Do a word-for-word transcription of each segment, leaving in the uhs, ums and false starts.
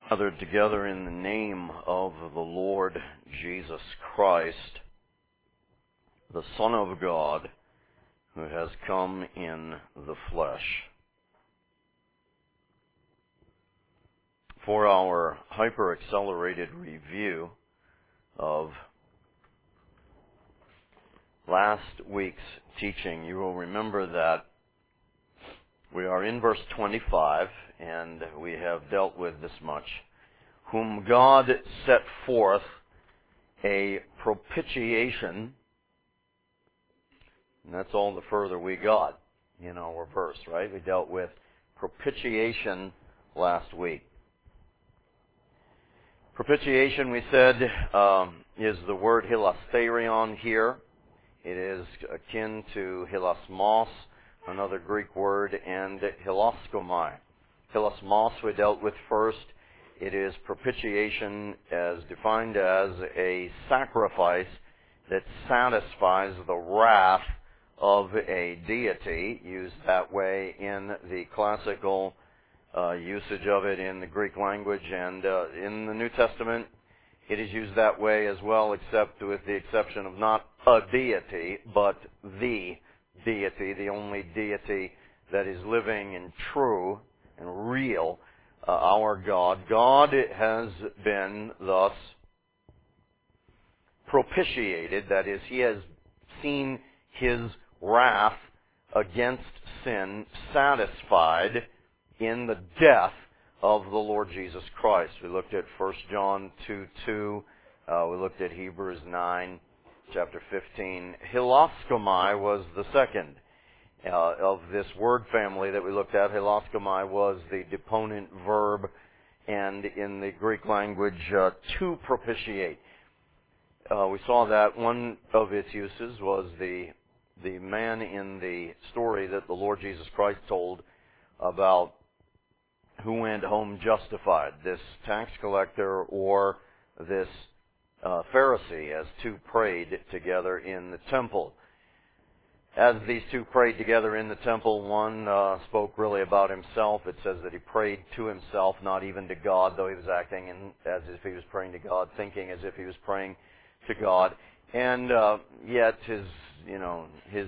gathered together in the name of the Lord Jesus Christ, the Son of God, who has come in the flesh. For our hyper-accelerated review of last week's teaching, you will remember that we are in verse twenty-five, and we have dealt with this much. Whom God set forth a propitiation, and that's all the further we got in our verse, right? We dealt with propitiation last week. Propitiation, we said, um, is the word hilasterion here. It is akin to hilasmos, another Greek word, and hilaskomai. Hilasmos we dealt with first. It is propitiation as defined as a sacrifice that satisfies the wrath of a deity, used that way in the classical uh, usage of it in the Greek language, and uh, in the New Testament it is used that way as well, except with the exception of not a deity, but the deity, the only deity that is living and true and real, uh, our God. God has been thus propitiated, that is, He has seen His wrath against sin satisfied in the death of the Lord Jesus Christ. We looked at First John two two, uh, we looked at Hebrews nine, chapter fifteen. Hilaskomai was the second uh, of this word family that we looked at. Hilaskomai was the deponent verb, and in the Greek language, uh, to propitiate. Uh, we saw that one of its uses was the the man in the story that the Lord Jesus Christ told about who went home justified, this tax collector or this uh, Pharisee, as two prayed together in the temple. As these two prayed together in the temple, one uh, spoke really about himself. It says that he prayed to himself, not even to God, though he was acting in, as if he was praying to God, thinking as if he was praying to God. And uh, yet his, you know, his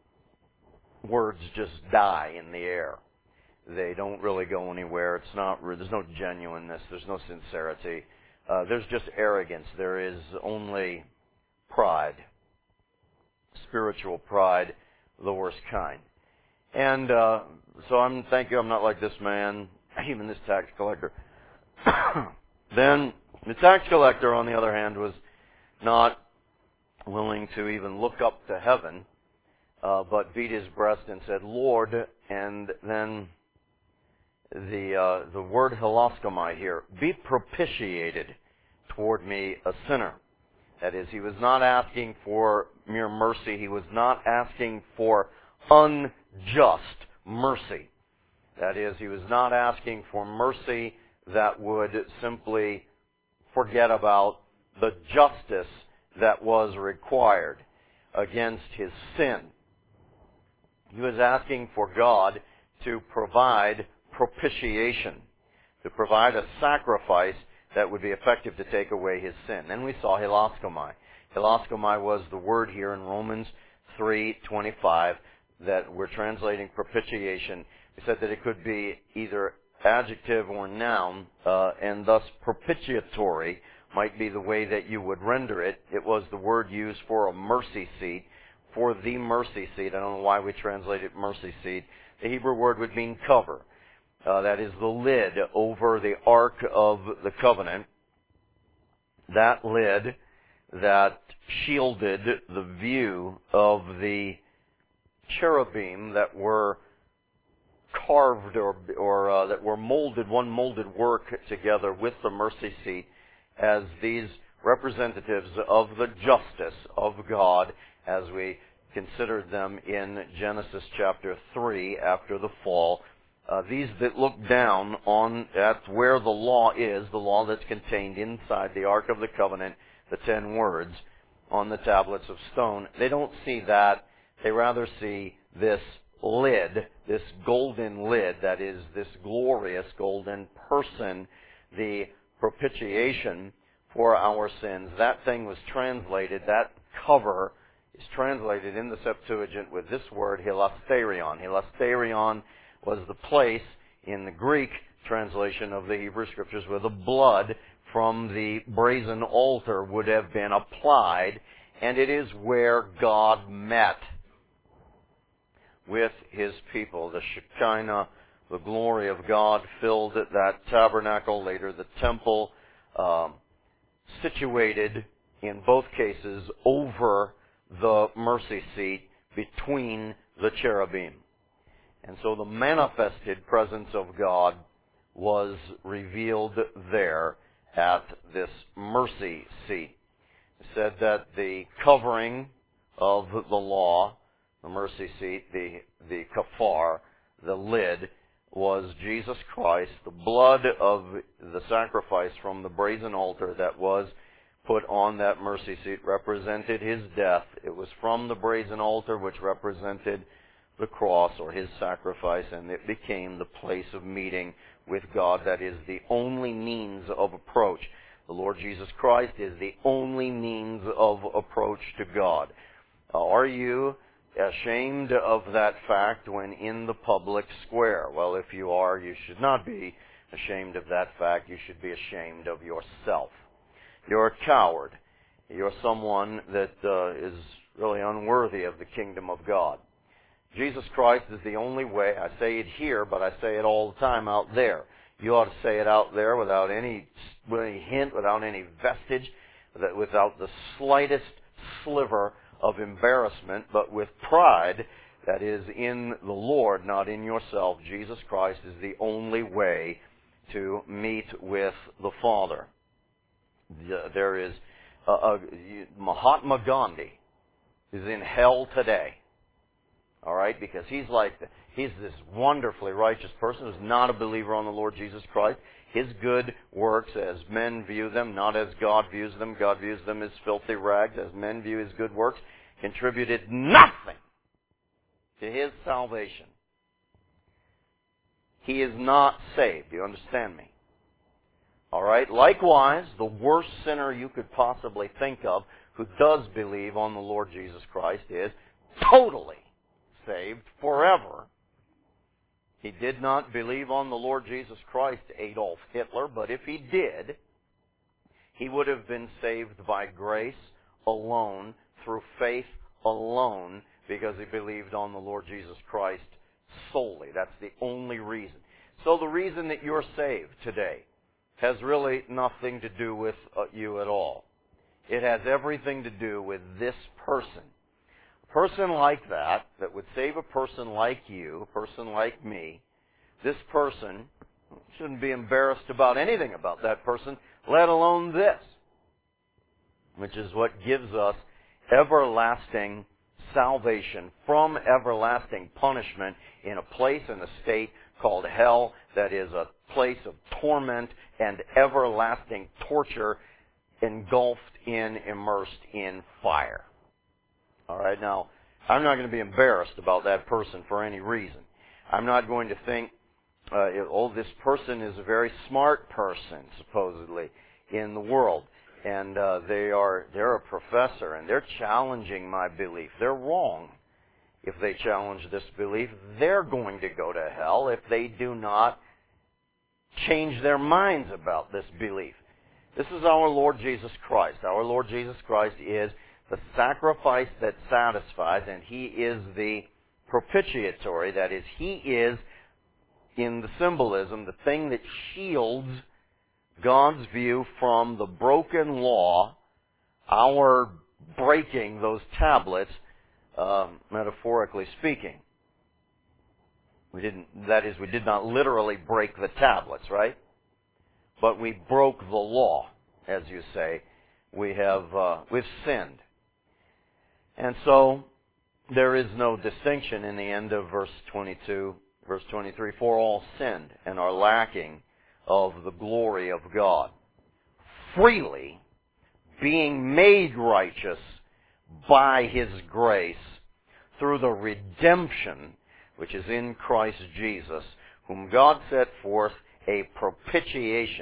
words just die in the air. They don't really go anywhere. It's not. There's no genuineness. There's no sincerity. Uh, there's just arrogance. There is only pride, spiritual pride, the worst kind. And uh, so I'm. Thank you. I'm not like this man, even this tax collector. Then the tax collector, on the other hand, was not willing to even look up to heaven, uh, but beat his breast and said, "Lord," and then the uh, the word hilaskomai here, be propitiated toward me, a sinner. That is, he was not asking for mere mercy. He was not asking for unjust mercy. That is, he was not asking for mercy that would simply forget about the justice that was required against his sin. He was asking for God to provide propitiation, to provide a sacrifice that would be effective to take away his sin. Then we saw hilaskomai. Hilaskomai was the word here in Romans three twenty-five that we're translating propitiation. We said that it could be either adjective or noun, uh, and thus propitiatory might be the way that you would render it. It was the word used for a mercy seat, for the mercy seat. I don't know why we translate it mercy seat. The Hebrew word would mean cover. Uh, that is the lid over the Ark of the Covenant. That lid that shielded the view of the cherubim that were carved or, or uh, that were molded, one molded work together with the mercy seat as these representatives of the justice of God, as we considered them in Genesis chapter three after the fall. Uh, these that look down on at where the law is, the law that's contained inside the Ark of the Covenant, the ten words on the tablets of stone, they don't see that. They rather see this lid, this golden lid, that is this glorious golden person the propitiation for our sins. That thing was translated, that cover is translated in the Septuagint with this word, hilasterion. Hilasterion was the place in the Greek translation of the Hebrew Scriptures where the blood from the brazen altar would have been applied, and it is where God met with His people. The Shekinah, the glory of God, filled that tabernacle, later the temple, um, situated in both cases over the mercy seat between the cherubim. And so the manifested presence of God was revealed there at this mercy seat. It said that the covering of the law, the mercy seat, the, the kafar, the lid, was Jesus Christ. The blood of the sacrifice from the brazen altar that was put on that mercy seat represented His death. It was from the brazen altar which represented the cross or His sacrifice, and it became the place of meeting with God. That is the only means of approach. The Lord Jesus Christ is the only means of approach to God. Are you ashamed of that fact when in the public square? Well, if you are, you should not be ashamed of that fact. You should be ashamed of yourself. You're a coward. You're someone that uh, is really unworthy of the kingdom of God. Jesus Christ is the only way. I say it here, but I say it all the time out there. You ought to say it out there without any, with any hint, without any vestige, without the slightest sliver of embarrassment, but with pride that is in the Lord, not in yourself. Jesus Christ is the only way to meet with the Father. There is a, a, Mahatma Gandhi is in hell today. All right, because he's like the, he's this wonderfully righteous person who's not a believer on the Lord Jesus Christ. His good works, as men view them, not as God views them. God views them as filthy rags. As men view his good works, contributed nothing to his salvation. He is not saved. Do you understand me? All right. Likewise, the worst sinner you could possibly think of who does believe on the Lord Jesus Christ is totally saved forever. He did not believe on the Lord Jesus Christ, Adolf Hitler, but if he did, he would have been saved by grace alone, through faith alone, because he believed on the Lord Jesus Christ solely. That's the only reason. So the reason that you're saved today has really nothing to do with uh, you at all. It has everything to do with this person. A person like that, that would save a person like you, a person like me, this person shouldn't be embarrassed about anything about that person, let alone this, which is what gives us everlasting salvation from everlasting punishment in a place and a state called hell, that is a place of torment and everlasting torture, engulfed in, immersed in fire. All right, now, I'm not going to be embarrassed about that person for any reason. I'm not going to think, uh, oh, this person is a very smart person, supposedly, in the world, and uh, they are, they're a professor, and they're challenging my belief. They're wrong if they challenge this belief. They're going to go to hell if they do not change their minds about this belief. This is our Lord Jesus Christ. Our Lord Jesus Christ is the sacrifice that satisfies, and He is the propitiatory. That is, He is, in the symbolism, the thing that shields God's view from the broken law, our breaking those tablets, um, metaphorically speaking. We didn't, that is, we did not literally break the tablets, right? But we broke the law, as you say. We have, uh, we've sinned. And so, there is no distinction in the end of verse twenty-two, verse twenty-three, for all sinned and are lacking of the glory of God, freely being made righteous by His grace through the redemption which is in Christ Jesus, whom God set forth a propitiation.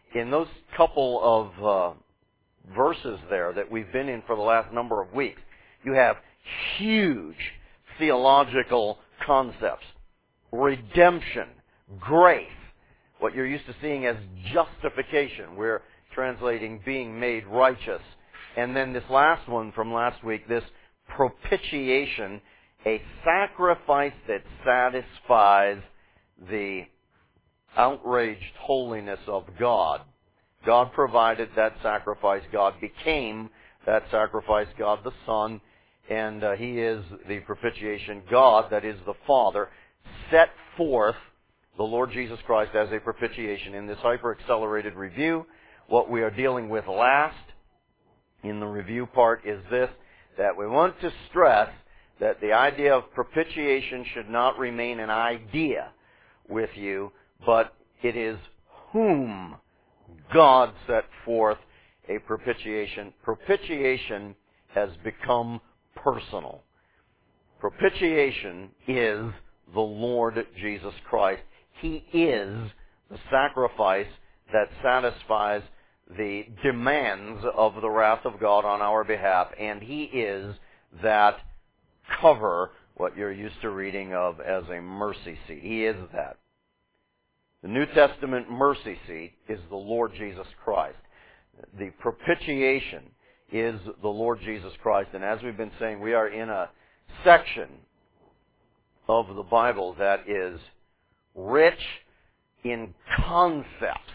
in those couple of uh, verses there that we've been in for the last number of weeks, you have huge theological concepts. Redemption, grace, what you're used to seeing as justification. We're translating being made righteous. And then this last one from last week, this propitiation, a sacrifice that satisfies the outraged holiness of God. God provided that sacrifice. God became that sacrifice, God the Son, and uh, He is the propitiation. God, that is the Father, set forth the Lord Jesus Christ as a propitiation. In this hyper-accelerated review, what we are dealing with last in the review part is this, that we want to stress that the idea of propitiation should not remain an idea with you, but it is whom God set forth a propitiation. Propitiation has become personal. Propitiation is the Lord Jesus Christ. He is the sacrifice that satisfies the demands of the wrath of God on our behalf, and He is that cover, what you're used to reading of as a mercy seat. He is that. The New Testament mercy seat is the Lord Jesus Christ. The propitiation is the Lord Jesus Christ. And as we've been saying, we are in a section of the Bible that is rich in concepts.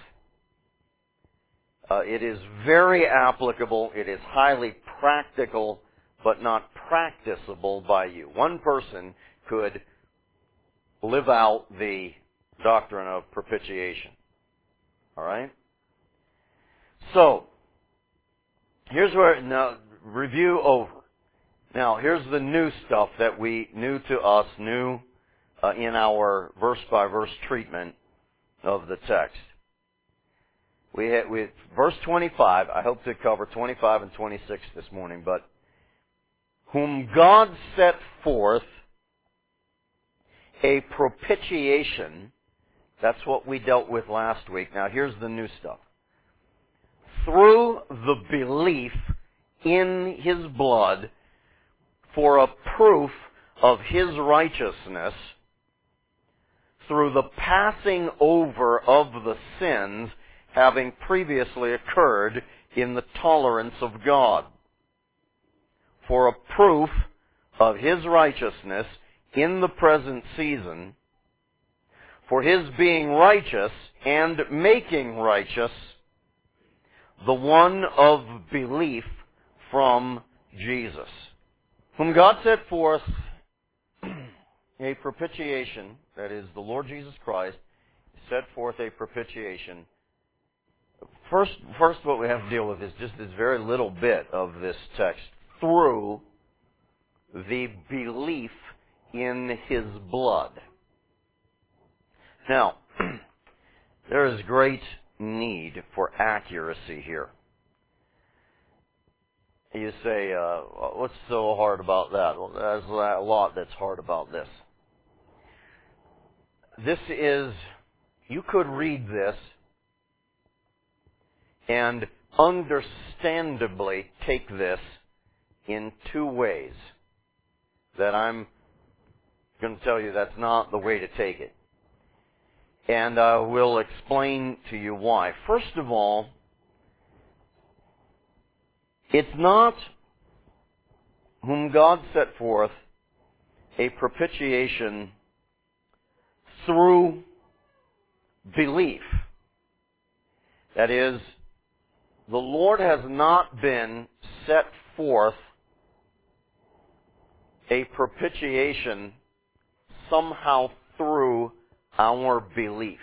Uh, it is very applicable. It is highly practical, but not practicable by you. One person could live out the doctrine of propitiation. All right? So, here's where, now, review over. Now, here's the new stuff that we, new to us, new uh, in our verse-by-verse treatment of the text. We had, we, verse twenty-five, I hope to cover twenty-five and twenty-six this morning, but whom God set forth a propitiation, that's what we dealt with last week. Now here's the new stuff. Through the belief in His blood for a proof of His righteousness, through the passing over of the sins having previously occurred in the tolerance of God. For a proof of His righteousness in the present season, for His being righteous and making righteous the one of belief from Jesus, whom God set forth a propitiation, that is, the Lord Jesus Christ, set forth a propitiation. First, first what we have to deal with is just this very little bit of this text. Through the belief in His blood. Now, there is great need for accuracy here. You say, uh, what's so hard about that? Well, there's a lot that's hard about this. This is, you could read this and understandably take this in two ways that I'm going to tell you that's not the way to take it. And I will explain to you why. First of all, it's not whom God set forth a propitiation through belief. That is, the Lord has not been set forth a propitiation somehow through our belief.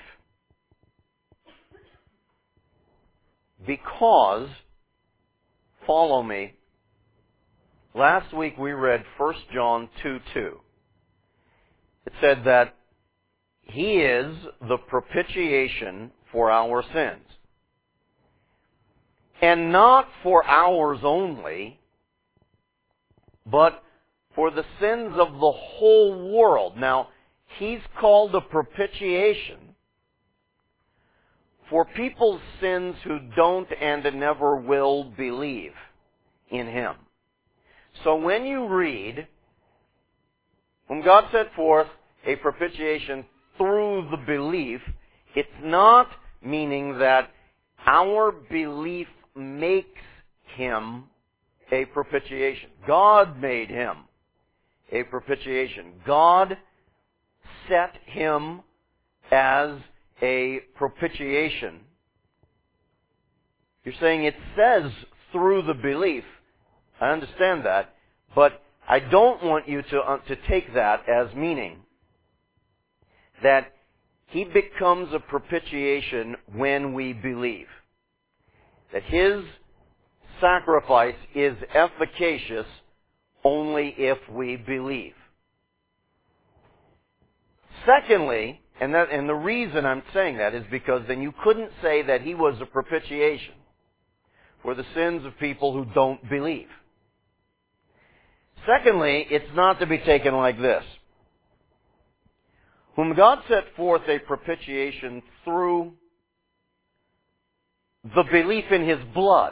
Because, follow me, last week we read First John two two. It said that He is the propitiation for our sins. And not for ours only, but for the sins of the whole world. Now, He's called a propitiation for people's sins who don't and never will believe in Him. So when you read, whom God set forth a propitiation through the belief, it's not meaning that our belief makes Him a propitiation. God made Him a propitiation. God set Him as a propitiation. You're saying it says through the belief. I understand that, but I don't want you to, uh, to take that as meaning that He becomes a propitiation when we believe. That His sacrifice is efficacious only if we believe. Secondly, and, that, and the reason I'm saying that is because then you couldn't say that He was a propitiation for the sins of people who don't believe. Secondly, it's not to be taken like this. Whom God set forth a propitiation through the belief in His blood.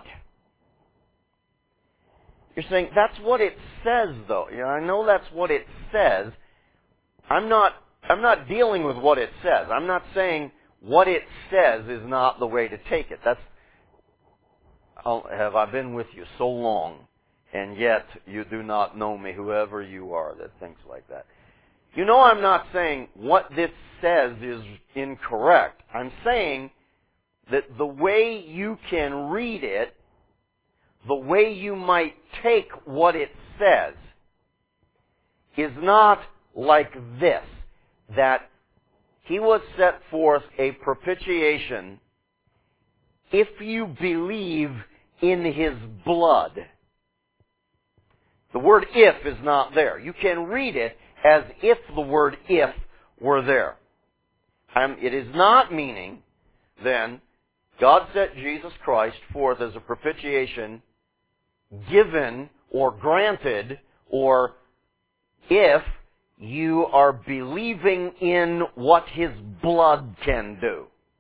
You're saying, that's what it says though. You know, I know that's what it says. I'm not, I'm not dealing with what it says. I'm not saying what it says is not the way to take it. That's, I'll, have I been with you so long, and yet you do not know me, whoever you are that thinks like that. You know, I'm not saying what this says is incorrect. I'm saying that the way you can read it, the way you might take what it says, is not like this, that He was set forth a propitiation if you believe in His blood. The word if is not there. You can read it as if the word if were there. Um, it is not meaning, then, God set Jesus Christ forth as a propitiation given or granted, or if you are believing in what His blood can do.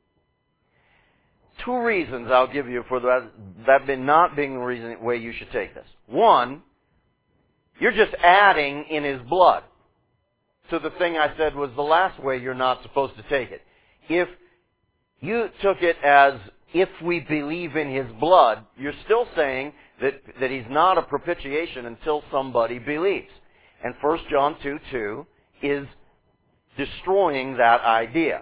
Two reasons I'll give you for that, that not being the reason, way you should take this. One, you're just adding in His blood to the thing I said was the last way you're not supposed to take it. If you took it as if we believe in His blood, you're still saying that, that He's not a propitiation until somebody believes. And First John two two is destroying that idea.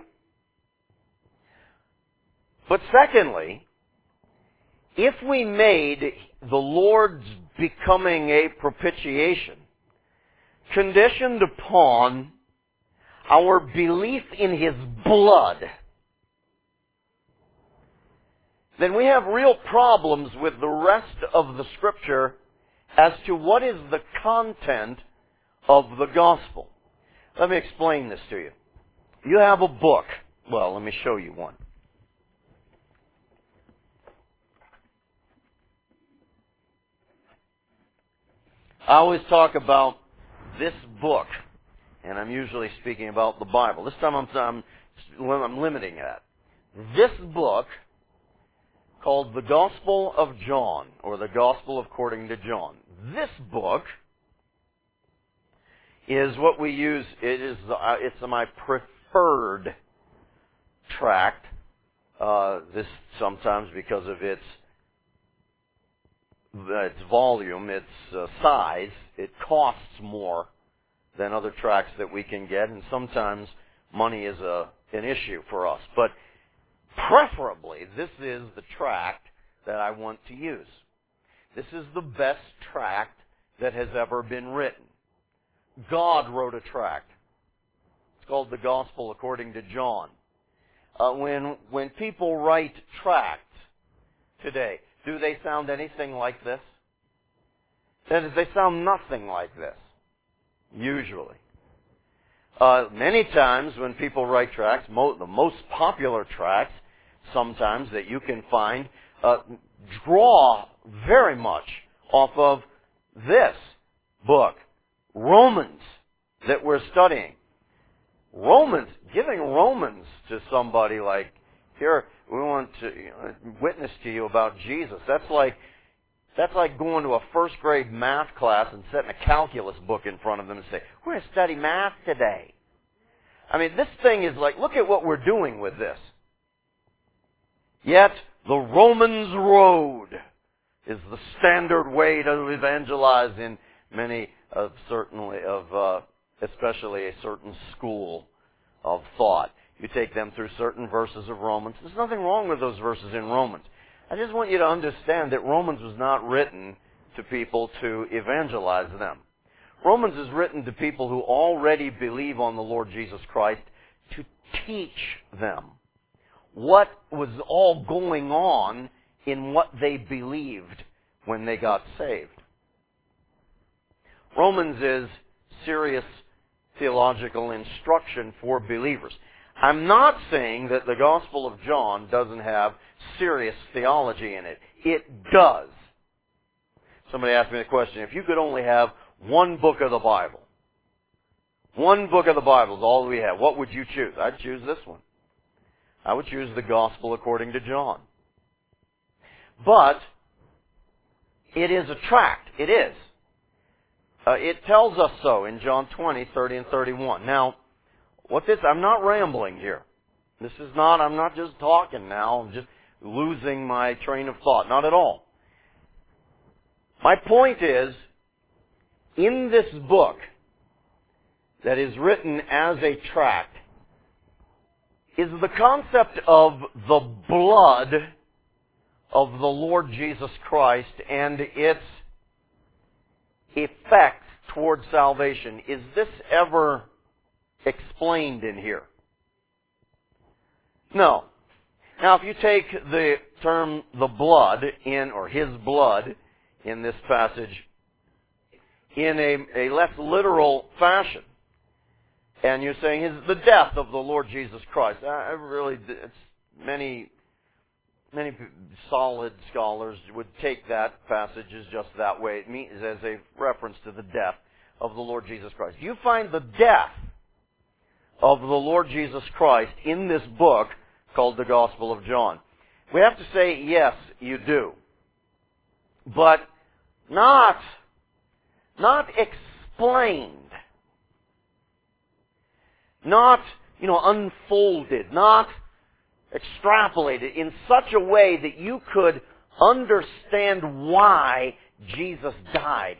But secondly, if we made the Lord's becoming a propitiation conditioned upon our belief in His blood, then we have real problems with the rest of the Scripture as to what is the content of the gospel. Let me explain this to you. You have a book. Well, let me show you one. I always talk about this book, and I'm usually speaking about the Bible. This time I'm, I'm, I'm limiting that. This book, called the Gospel of John, or the Gospel according to John. This book is what we use. It is uh, it's my preferred tract. Uh, this sometimes because of its its volume, its uh, size, it costs more than other tracts that we can get, and sometimes money is a an issue for us. But preferably, this is the tract that I want to use. This is the best tract that has ever been written. God wrote a tract. It's called the Gospel according to John. Uh, when when people write tracts today, do they sound anything like this? That is, they sound nothing like this, usually. Uh, many times when people write tracts, mo- the most popular tracts, sometimes that you can find, uh, draw very much off of this book, Romans, that we're studying. Romans, giving Romans to somebody like, here, we want to you know, witness to you about Jesus. That's like that's like going to a first grade math class and setting a calculus book in front of them and say, we're going to study math today. I mean, this thing is like, look at what we're doing with this. Yet, the Romans road is the standard way to evangelize in many of certainly of uh, especially a certain school of thought. You take them through certain verses of Romans. There's nothing wrong with those verses in Romans. I just want you to understand that Romans was not written to people to evangelize them. Romans is written to people who already believe on the Lord Jesus Christ to teach them what was all going on in what they believed when they got saved. Romans is serious theological instruction for believers. I'm not saying that the Gospel of John doesn't have serious theology in it. It does. Somebody asked me the question, if you could only have one book of the Bible, one book of the Bible is all we have, what would you choose? I'd choose this one. I would choose the Gospel according to John. But it is a tract. It is. Uh, it tells us so in John twenty, thirty, and thirty-one. Now, what this, I'm not rambling here. This is not, I'm not just talking now. I'm just losing my train of thought. Not at all. My point is, in this book that is written as a tract, is the concept of the blood of the Lord Jesus Christ and its effect towards salvation. Is this ever explained in here? No. Now, if you take the term the blood in, or his blood in this passage in a, a less literal fashion, and you're saying is the death of the Lord Jesus Christ. I really, it's many, many solid scholars would take that passage as just that way. It means as a reference to the death of the Lord Jesus Christ. You find the death of the Lord Jesus Christ in this book called the Gospel of John. We have to say, yes, you do. But not, not explained. Not, you know, unfolded, not extrapolated in such a way that you could understand why Jesus died.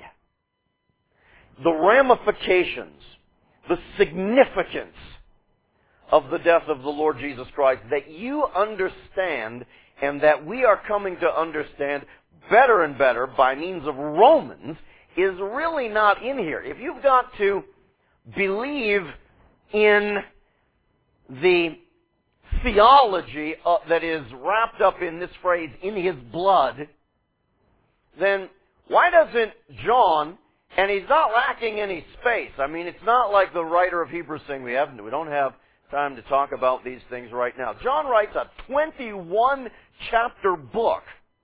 The ramifications, the significance of the death of the Lord Jesus Christ that you understand and that we are coming to understand better and better by means of Romans is really not in here. If you've got to believe in the theology uh, that is wrapped up in this phrase, in his blood, then why doesn't John, and he's not lacking any space. I mean, it's not like the writer of Hebrews saying we haven't, we don't have time to talk about these things right now. John writes a twenty-one chapter book,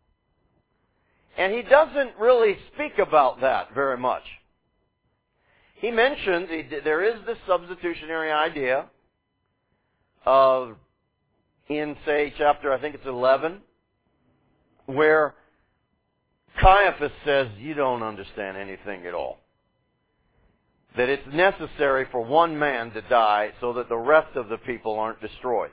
and he doesn't really speak about that very much. He mentions, he, there is this substitutionary idea of, in, say, chapter, I think it's eleven, where Caiaphas says, you don't understand anything at all. That it's necessary for one man to die so that the rest of the people aren't destroyed.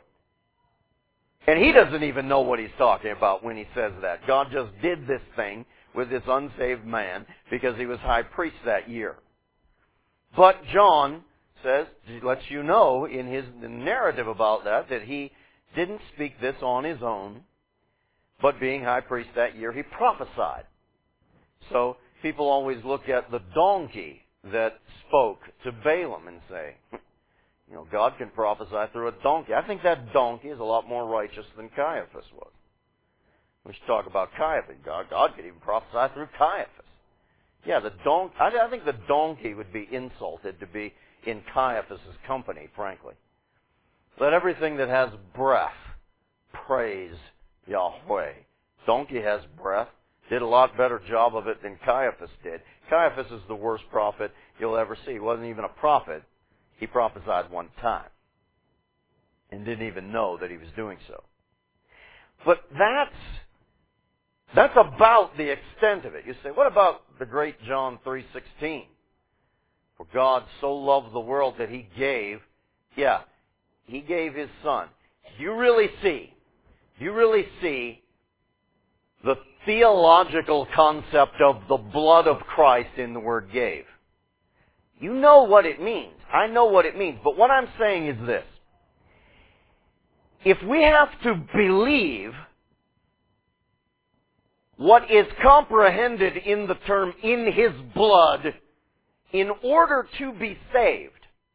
And he doesn't even know what he's talking about when he says that. God just did this thing with this unsaved man because he was high priest that year. But John says, lets you know in his narrative about that, that he didn't speak this on his own, but being high priest that year, he prophesied. So people always look at the donkey that spoke to Balaam and say, you know, God can prophesy through a donkey. I think that donkey is a lot more righteous than Caiaphas was. We should talk about Caiaphas. God, God could even prophesy through Caiaphas. Yeah, the donkey, I, I think the donkey would be insulted to be in Caiaphas' company, frankly. Let everything that has breath praise Yahweh. Donkey has breath. Did a lot better job of it than Caiaphas did. Caiaphas is the worst prophet you'll ever see. He wasn't even a prophet. He prophesied one time and didn't even know that he was doing so. But that's, that's about the extent of it. You say, what about the great John three sixteen? For God so loved the world that He gave, yeah, He gave His Son. Do you really see, do you really see the theological concept of the blood of Christ in the word gave? You know what it means. I know what it means. But what I'm saying is this. If we have to believe what is comprehended in the term in His blood in order to be saved,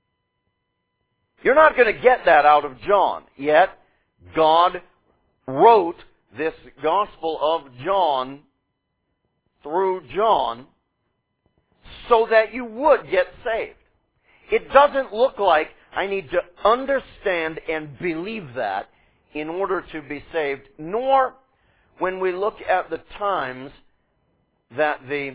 you're not going to get that out of John. Yet, God wrote this Gospel of John through John so that you would get saved. It doesn't look like I need to understand and believe that in order to be saved, nor when we look at the times that the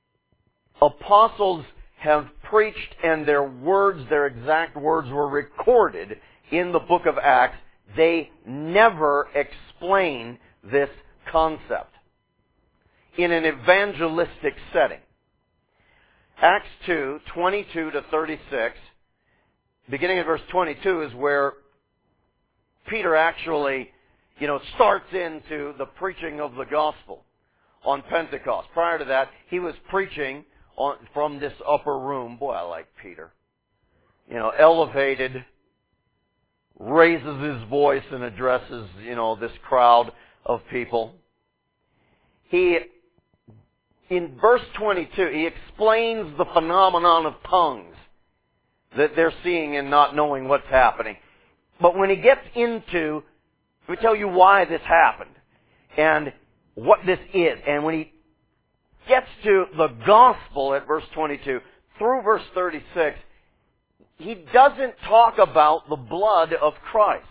apostles have preached and their words, their exact words were recorded in the book of Acts, they never explain this concept in an evangelistic setting. Acts two, twenty-two to thirty-six, beginning at verse twenty-two is where Peter actually, you know, starts into the preaching of the gospel on Pentecost. Prior to that, he was preaching on, from this upper room. Boy, I like Peter. You know, elevated, raises his voice and addresses, you know, this crowd of people. He, in verse twenty-two, he explains the phenomenon of tongues that they're seeing and not knowing what's happening. But when he gets into, let me tell you why this happened and what this is. And when he gets to the gospel at verse twenty-two through verse thirty-six, he doesn't talk about the blood of Christ.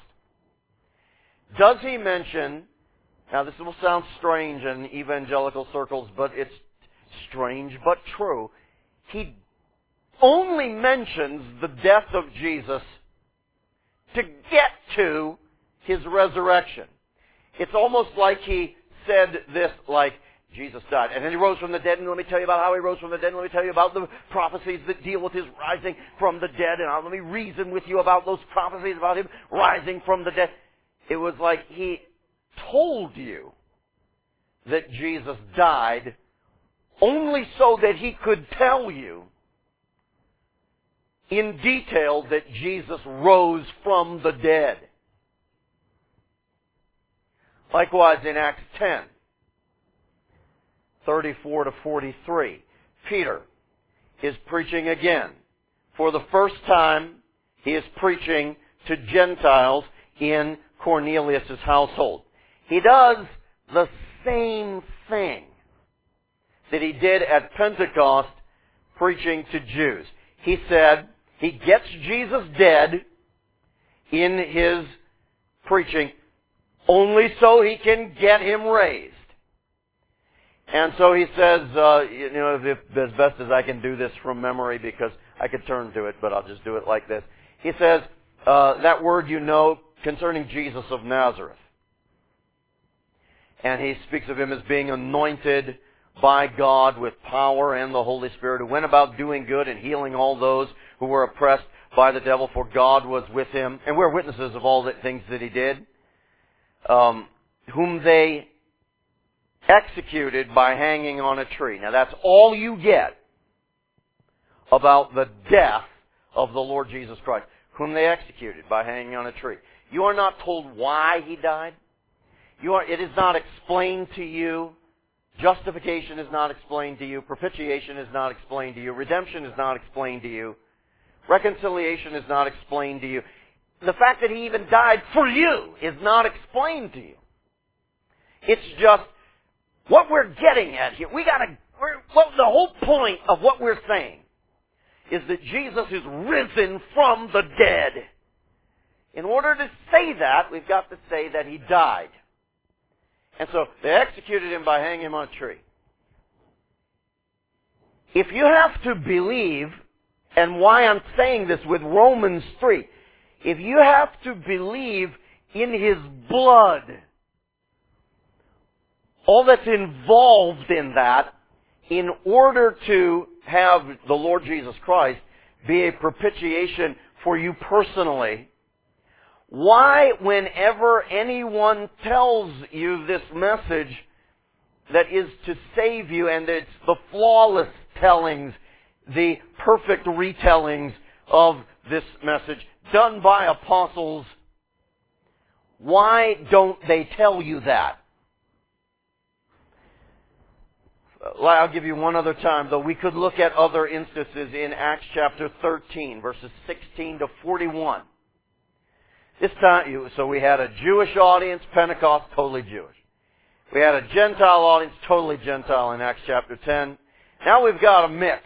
Does he mention, now this will sound strange in evangelical circles, but it's strange but true. He only mentions the death of Jesus to get to His resurrection. It's almost like he said this, like, Jesus died, and then He rose from the dead, and let me tell you about how He rose from the dead, and let me tell you about the prophecies that deal with His rising from the dead, and let me reason with you about those prophecies about Him rising from the dead. It was like He told you that Jesus died only so that He could tell you in detail that Jesus rose from the dead. Likewise in Acts ten, thirty-four to forty-three, Peter is preaching again. For the first time, he is preaching to Gentiles in Cornelius' household. He does the same thing that he did at Pentecost preaching to Jews. He said he gets Jesus dead in his preaching only so he can get Him raised. And so he says, uh, you know, if, as best as I can do this from memory because I could turn to it, but I'll just do it like this. He says, uh, that word you know concerning Jesus of Nazareth. And he speaks of Him as being anointed by God with power and the Holy Spirit, who went about doing good and healing all those who were oppressed by the devil, for God was with Him. And we're witnesses of all the things that He did. Um, whom they executed by hanging on a tree. Now that's all you get about the death of the Lord Jesus Christ. Whom they executed by hanging on a tree. You are not told why He died. You are, it is not explained to you. Justification is not explained to you. Propitiation is not explained to you. Redemption is not explained to you. Reconciliation is not explained to you. The fact that He even died for you is not explained to you. It's just what we're getting at here. We gotta, we're, well, the whole point of what we're saying is that Jesus is risen from the dead. In order to say that, we've got to say that He died. And so they executed Him by hanging Him on a tree. If you have to believe, and why I'm saying this with Romans three, if you have to believe in His blood all that's involved in that in order to have the Lord Jesus Christ be a propitiation for you personally. Why, whenever anyone tells you this message that is to save you, and it's the flawless tellings, the perfect retellings of this message done by apostles, why don't they tell you that? I'll give you one other time, though we could look at other instances in Acts chapter thirteen, verses sixteen to forty-one. This time, so we had a Jewish audience, Pentecost, totally Jewish. We had a Gentile audience, totally Gentile in Acts chapter ten. Now we've got a mix.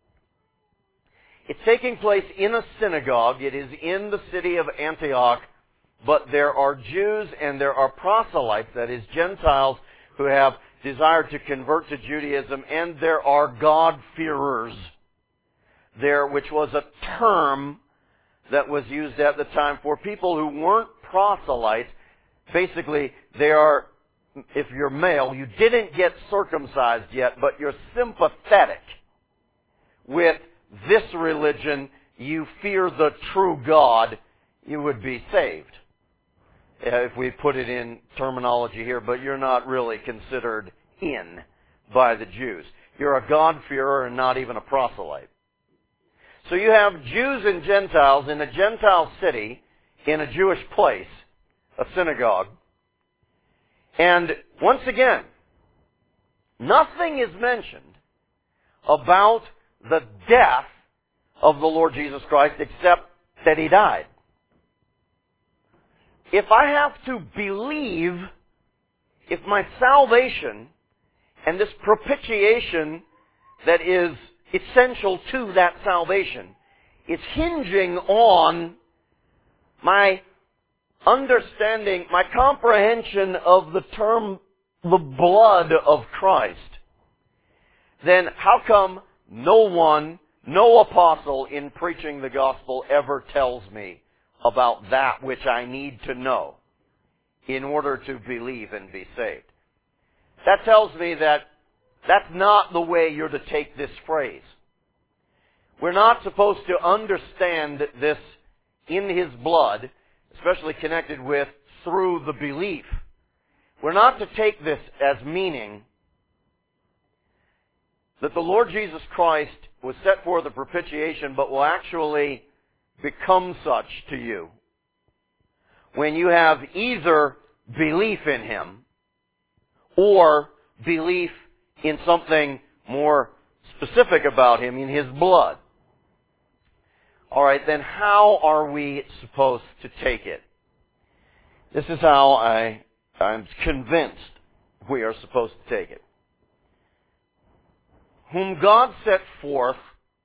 It's taking place in a synagogue. It is in the city of Antioch, but there are Jews and there are proselytes, that is Gentiles, who have desired to convert to Judaism, and there are God-fearers there, which was a term that was used at the time for people who weren't proselytes. Basically, they are, if you're male, you didn't get circumcised yet, but you're sympathetic with this religion, you fear the true God, you would be saved. If we put it in terminology here, but you're not really considered in by the Jews. You're a God-fearer and not even a proselyte. So you have Jews and Gentiles in a Gentile city, in a Jewish place, a synagogue. And once again, nothing is mentioned about the death of the Lord Jesus Christ except that He died. If I have to believe, if my salvation and this propitiation that is essential to that salvation is hinging on my understanding, my comprehension of the term, the blood of Christ, then how come no one, no apostle in preaching the gospel ever tells me about that which I need to know in order to believe and be saved? That tells me that that's not the way you're to take this phrase. We're not supposed to understand this in His blood, especially connected with through the belief. We're not to take this as meaning that the Lord Jesus Christ was set for the propitiation, but will actually become such to you when you have either belief in Him or belief in something more specific about Him, in His blood. Alright, then how are we supposed to take it? This is how I, I'm convinced we are supposed to take it. Whom God set forth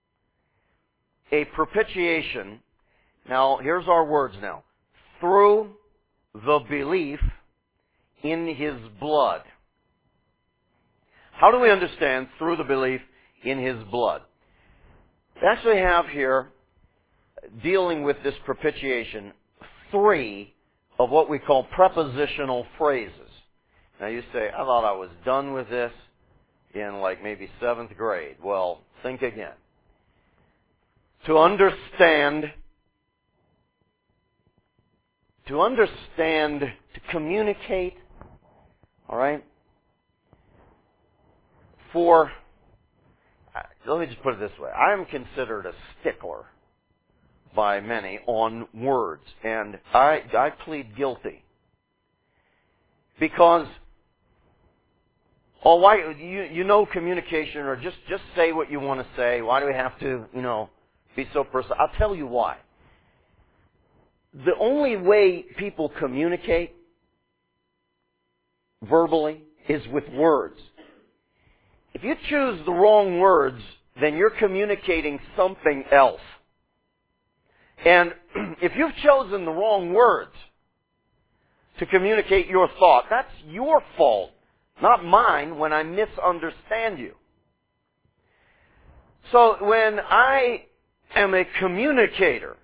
a propitiation. Now, here's our words now. Through the belief in His blood. How do we understand through the belief in His blood? We actually have here, dealing with this propitiation, three of what we call prepositional phrases. Now you say, I thought I was done with this in like maybe seventh grade. Well, think again. To understand, to understand, to communicate, all right? For, let me just put it this way. I am considered a stickler by many on words, and I, I plead guilty. Because, oh, why, you, you know communication, or just, just say what you want to say. Why do we have to, you know, be so personal? I'll tell you why. The only way people communicate verbally is with words. If you choose the wrong words, then you're communicating something else. And if you've chosen the wrong words to communicate your thought, that's your fault, not mine, when I misunderstand you. So when I am a communicator,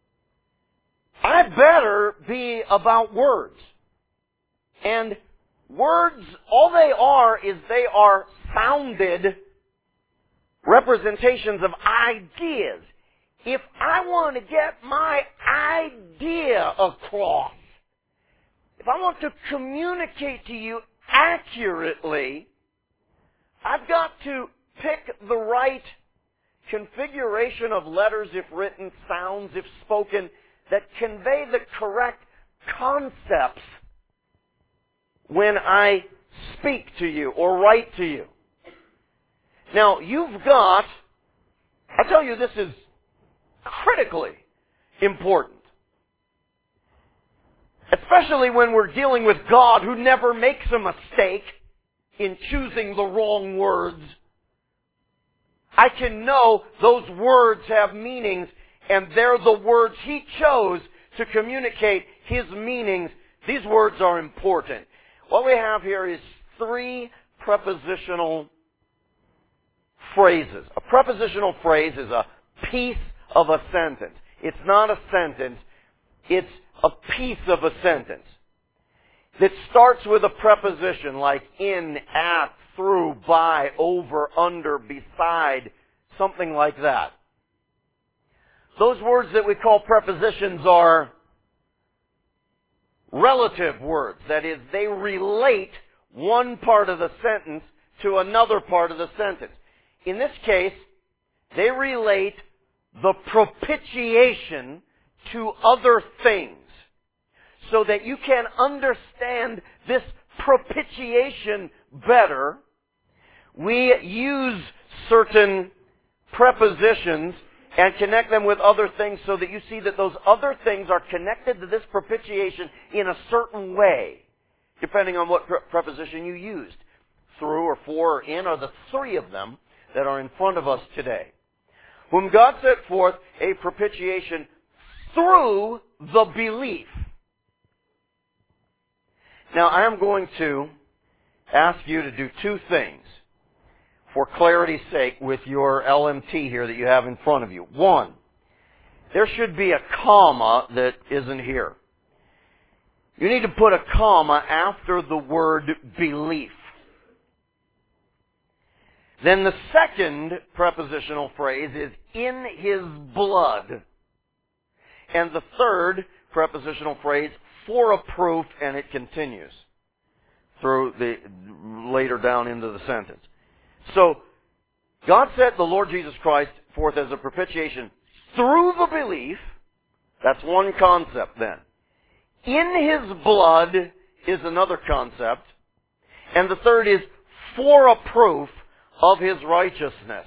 I better be about words. And words, all they are is they are sounded representations of ideas. If I want to get my idea across, if I want to communicate to you accurately, I've got to pick the right configuration of letters, if written, sounds, if spoken, that convey the correct concepts when I speak to you or write to you. Now, you've got, I tell you, this is critically important. Especially when we're dealing with God, who never makes a mistake in choosing the wrong words. I can know those words have meanings, and they're the words He chose to communicate His meanings. These words are important. What we have here is three prepositional phrases. A prepositional phrase is a piece of a sentence. It's not a sentence. It's a piece of a sentence. That starts with a preposition like in, at, through, by, over, under, beside, something like that. Those words that we call prepositions are relative words. That is, they relate one part of the sentence to another part of the sentence. In this case, they relate the propitiation to other things, so that you can understand this propitiation better. We use certain prepositions and connect them with other things so that you see that those other things are connected to this propitiation in a certain way, depending on what pre- preposition you used. Through or for or in are the three of them that are in front of us today. Whom God set forth a propitiation through the belief. Now, I am going to ask you to do two things for clarity's sake with your L M T here that you have in front of you. One, there should be a comma that isn't here. You need to put a comma after the word belief. Then the second prepositional phrase is in His blood. And the third prepositional phrase, for a proof, and it continues through the later down into the sentence. So, God set the Lord Jesus Christ forth as a propitiation through the belief. That's one concept then. In His blood is another concept. And the third is for a proof of His righteousness.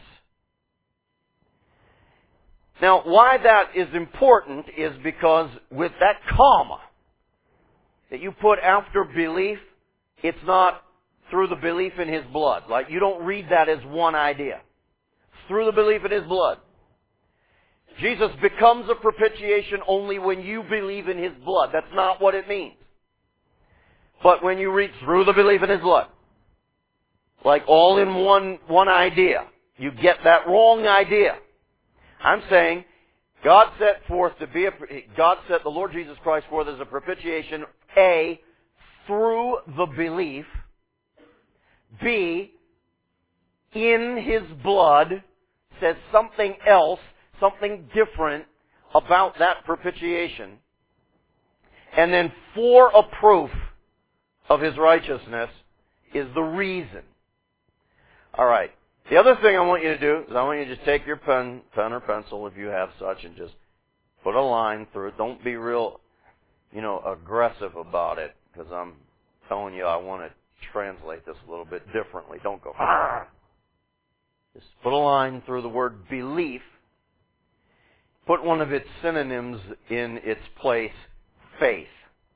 Now, why that is important is because with that comma that you put after belief, it's not through the belief in His blood. Like, you don't read that as one idea. Through the belief in His blood. Jesus becomes a propitiation only when you believe in His blood. That's not what it means. But when you read through the belief in His blood, like all in one, one idea, you get that wrong idea. I'm saying God set forth to be a, God set the Lord Jesus Christ forth as a propitiation, A, through the belief, B, in His blood, says something else, something different about that propitiation, and then for a proof of His righteousness is the reason. All right. The other thing I want you to do is I want you to just take your pen, pen or pencil, if you have such, and just put a line through it. Don't be real, you know, aggressive about it, because I'm telling you I want to translate this a little bit differently. Don't go, ah! Just put a line through the word belief. Put one of its synonyms in its place, faith.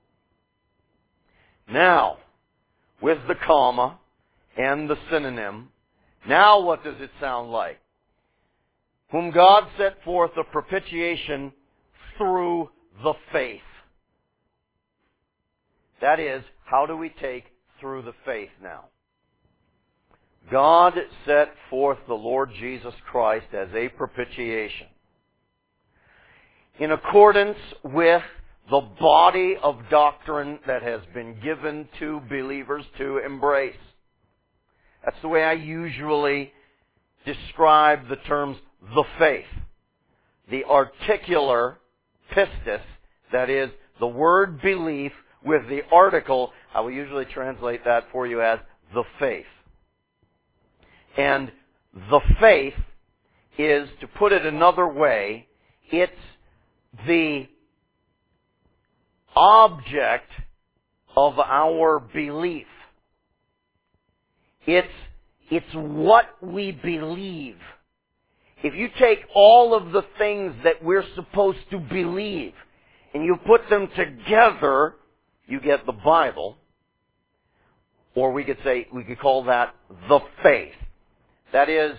Now, with the comma and the synonym, now what does it sound like? Whom God set forth a propitiation through the faith. That is, how do we take through the faith now? God set forth the Lord Jesus Christ as a propitiation in accordance with the body of doctrine that has been given to believers to embrace. That's the way I usually describe the terms the faith. The articular pistis, that is, the word belief with the article, I will usually translate that for you as the faith. And the faith is, to put it another way, it's the object of our belief. It's, it's what we believe. If you take all of the things that we're supposed to believe and you put them together, you get the Bible. Or we could say, we could call that the faith. That is,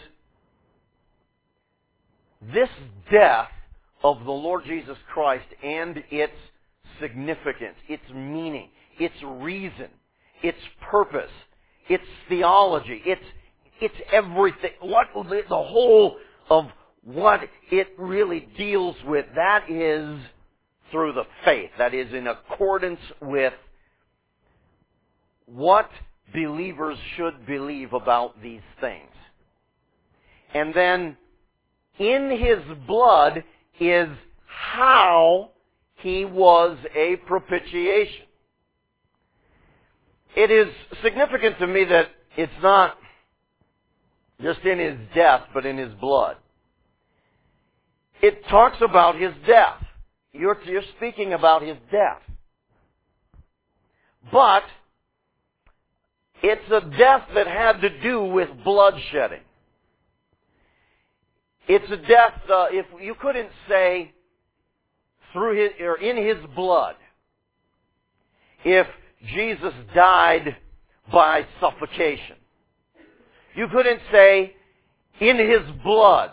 this death of the Lord Jesus Christ and its significance, its meaning, its reason, its purpose, its theology, its it's everything. What the whole of what it really deals with, that is through the faith. That is in accordance with what believers should believe about these things. And then in His blood is how He was a propitiation. It is significant to me that it's not just in His death, but in His blood. It talks about His death. You're, you're speaking about His death. But it's a death that had to do with bloodshedding. It's a death, uh, if you couldn't say through His, or in His blood, if Jesus died by suffocation. You couldn't say in His blood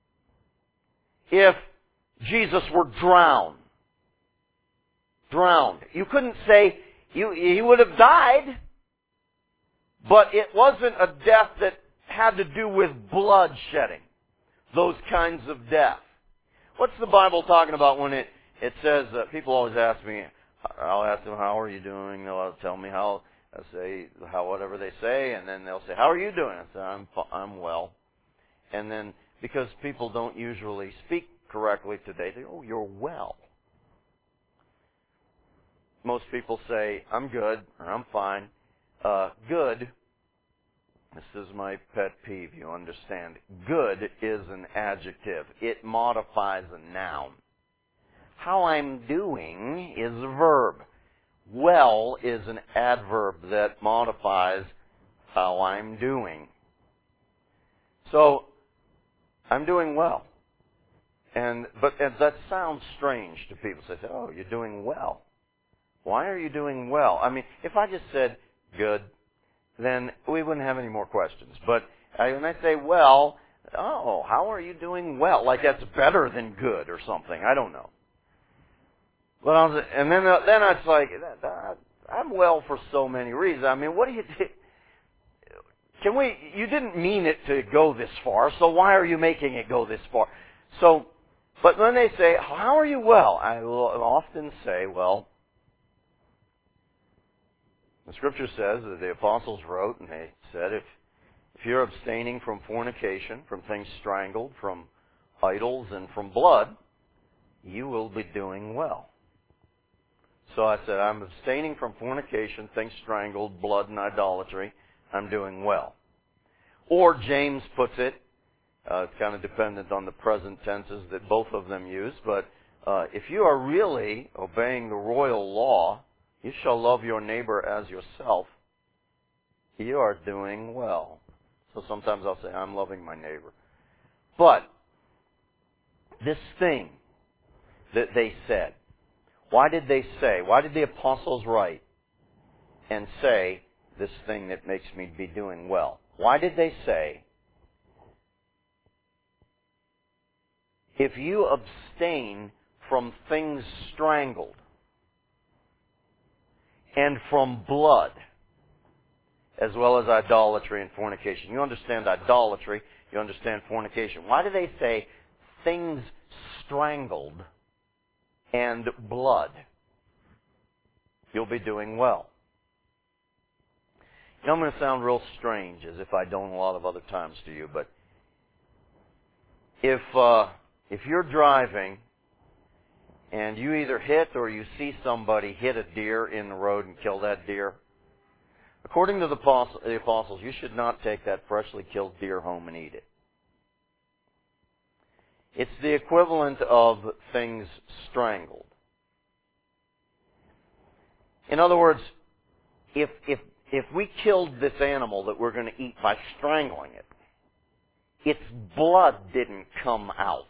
if Jesus were drowned. Drowned. You couldn't say you, He would have died, but it wasn't a death that had to do with bloodshedding. Those kinds of death. What's the Bible talking about when it, it says, uh, people always ask me, I'll ask them, how are you doing? They'll tell me how, I say, how whatever they say, and then they'll say, how are you doing? I say, I'm, I'm well. And then, because people don't usually speak correctly today, they go, oh, you're well. Most people say, I'm good, or I'm fine. Uh, good, this is my pet peeve, you understand. Good is an adjective. It modifies a noun. How I'm doing is a verb. Well is an adverb that modifies how I'm doing. So, I'm doing well. And but and that sounds strange to people. So they say, oh, you're doing well. Why are you doing well? I mean, if I just said good, then we wouldn't have any more questions. But I, when I say well, oh, how are you doing well? Like that's better than good or something. I don't know. But I was, and then uh, then it's like, I'm well for so many reasons. I mean, what do you do? Can we, you didn't mean it to go this far, so why are you making it go this far? So, but when they say, how are you well? I will often say, well, the Scripture says that the apostles wrote, and they said, if, if you're abstaining from fornication, from things strangled, from idols, and from blood, you will be doing well. So I said, I'm abstaining from fornication, things strangled, blood, and idolatry. I'm doing well. Or James puts it, uh, it's kind of dependent on the present tenses that both of them use, but uh, if you are really obeying the royal law, you shall love your neighbor as yourself, you are doing well. So sometimes I'll say, I'm loving my neighbor. But this thing that they said, why did they say, why did the apostles write and say this thing that makes me be doing well? Why did they say, if you abstain from things strangled and from blood, as well as idolatry and fornication? You understand idolatry, you understand fornication. Why do they say things strangled and blood? you'll be doing well. You know, I'm going to sound real strange, as if I don't a lot of other times to you, but if uh, if you're driving and you either hit or you see somebody hit a deer in the road and kill that deer, according to the apostles, you should not take that freshly killed deer home and eat it. It's the equivalent of things strangled. In other words, if if if we killed this animal that we're going to eat by strangling it, its blood didn't come out.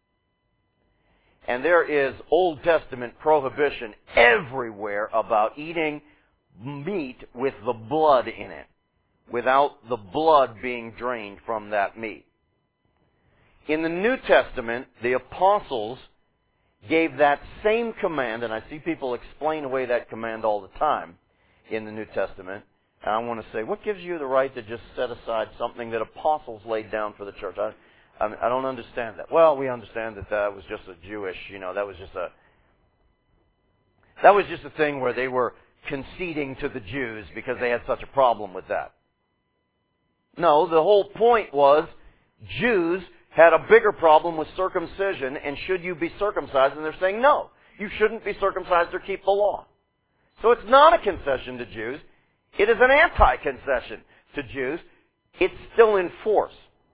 And there is Old Testament prohibition everywhere about eating meat with the blood in it, without the blood being drained from that meat. In the New Testament, the apostles gave that same command, and I see people explain away that command all the time in the New Testament. And I want to say, what gives you the right to just set aside something that apostles laid down for the church? I, I, I don't understand that. Well, we understand that that was just a Jewish, you know, that was just a, that was just a thing where they were conceding to the Jews because they had such a problem with that. No, the whole point was Jews had a bigger problem with circumcision, and should you be circumcised? And they're saying, no, you shouldn't be circumcised or keep the law. So it's not a concession to Jews. It is an anti-concession to Jews. It's still in force.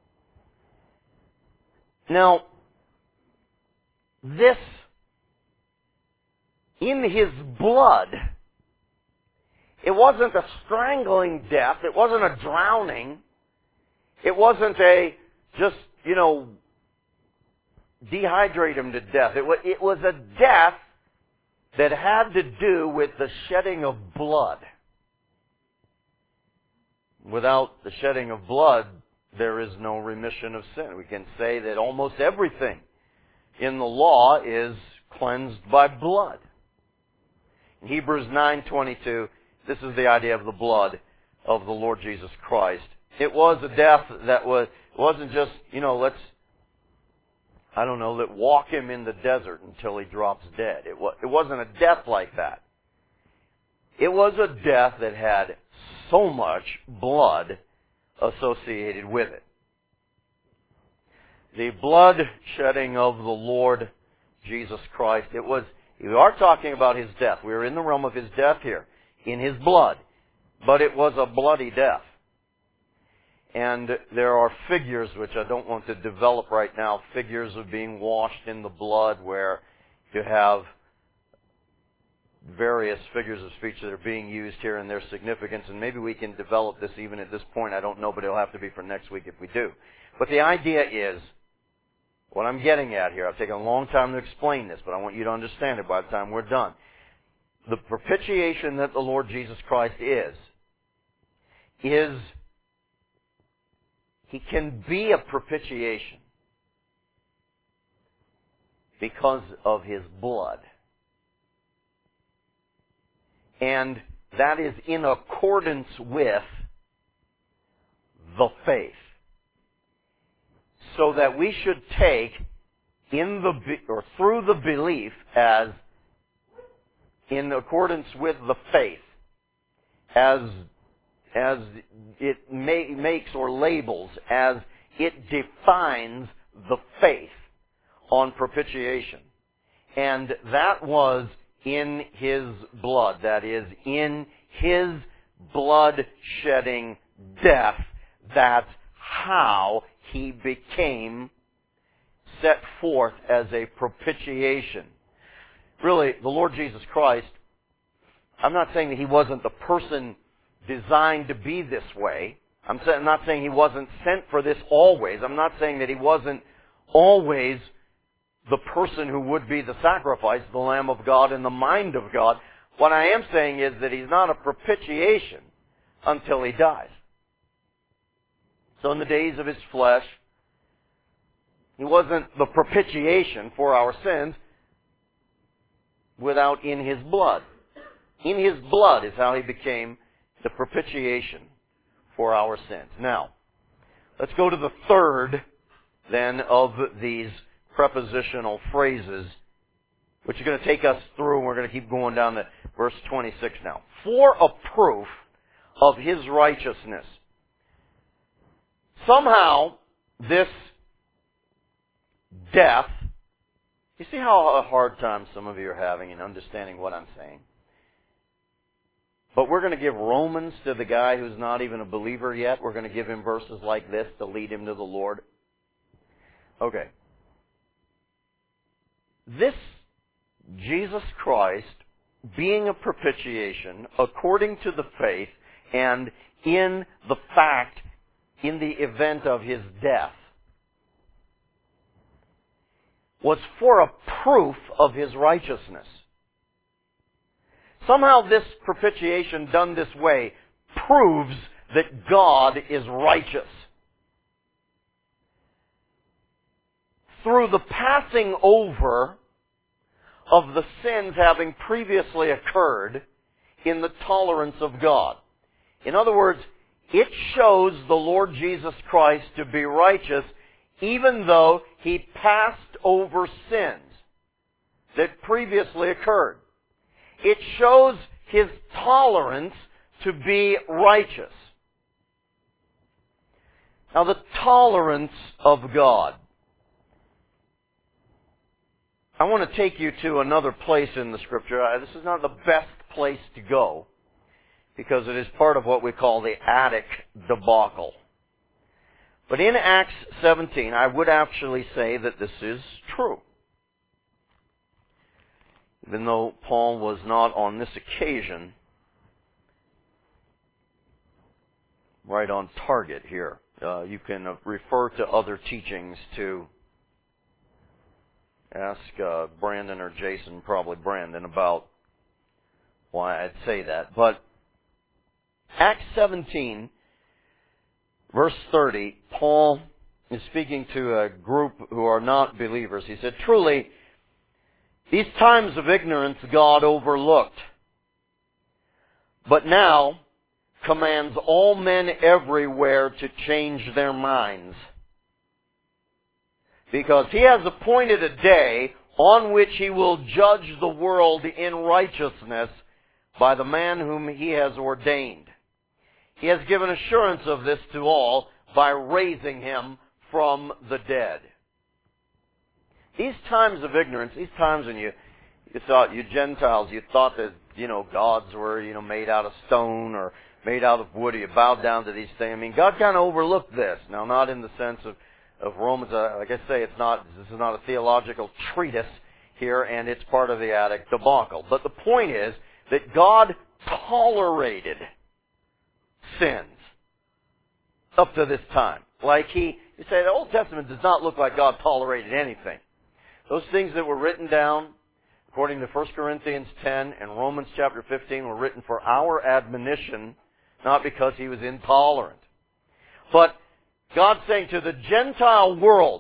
Now, this, in his blood, it wasn't a strangling death. It wasn't a drowning. It wasn't a just, you know, dehydrate him to death. It was, it was a death that had to do with the shedding of blood. Without the shedding of blood, there is no remission of sin. We can say that almost everything in the law is cleansed by blood. In Hebrews nine twenty-two, this is the idea of the blood of the Lord Jesus Christ. It was a death that was, it wasn't just, you know, let's, I don't know, let walk him in the desert until he drops dead. It, was, it wasn't a death like that. It was a death that had so much blood associated with it. The blood shedding of the Lord Jesus Christ, it was, we are talking about his death. We are in the realm of his death here, in his blood. But it was a bloody death. And there are figures, which I don't want to develop right now, figures of being washed in the blood, where you have various figures of speech that are being used here and their significance, and maybe we can develop this even at this point. I don't know, but it'll have to be for next week if we do. But the idea is, what I'm getting at here, I've taken a long time to explain this, but I want you to understand it by the time we're done. The propitiation that the Lord Jesus Christ is, is He can be a propitiation because of His blood. And that is in accordance with the faith. So that we should take in the or through the belief as in accordance with the faith, as as it may, makes or labels, as it defines the faith on propitiation. And that was in His blood, that is, in His blood-shedding death. That's how He became set forth as a propitiation. Really, the Lord Jesus Christ, I'm not saying that He wasn't the person designed to be this way. I'm not saying He wasn't sent for this always. I'm not saying that He wasn't always the person who would be the sacrifice, the Lamb of God in the mind of God. What I am saying is that He's not a propitiation until He dies. So in the days of His flesh, He wasn't the propitiation for our sins without in His blood. In His blood is how He became the propitiation for our sins. Now, let's go to the third, then, of these prepositional phrases, which are going to take us through, and we're going to keep going down the Verse twenty-six now. For a proof of His righteousness. Somehow, this death, you see how a hard time some of you are having in understanding what I'm saying? But we're going to give Romans to the guy who's not even a believer yet. We're going to give him verses like this to lead him to the Lord. Okay. This Jesus Christ being a propitiation according to the faith and in the fact, in the event of His death, was for a proof of His righteousness. Somehow this propitiation done this way proves that God is righteous. Through the passing over of the sins having previously occurred in the tolerance of God. In other words, it shows the Lord Jesus Christ to be righteous even though He passed over sins that previously occurred. It shows His tolerance to be righteous. Now, the tolerance of God. I want to take you to another place in the Scripture. This is not the best place to go because it is part of what we call the Attic debacle. But in Acts seventeen, I would actually say that this is true. Even though Paul was not on this occasion right on target here. Uh, you can uh, refer to other teachings to ask uh, Brandon or Jason, probably Brandon, about why I'd say that. But Acts seventeen, verse thirty, Paul is speaking to a group who are not believers. He said, "Truly, these times of ignorance God overlooked, but now commands all men everywhere to change their minds. Because He has appointed a day on which He will judge the world in righteousness by the man whom He has ordained. He has given assurance of this to all by raising Him from the dead." These times of ignorance, these times when you, you thought, you Gentiles, you thought that, you know, gods were, you know, made out of stone or made out of wood, or you bowed down to these things. I mean, God kind of overlooked this. Now, not in the sense of, of Romans, uh, like I say, it's not, this is not a theological treatise here, and it's part of the Attic debacle. But the point is that God tolerated sins up to this time. Like He, you say the Old Testament does not look like God tolerated anything. Those things that were written down, according to First Corinthians ten and Romans chapter fifteen, were written for our admonition, not because He was intolerant. But God's saying to the Gentile world,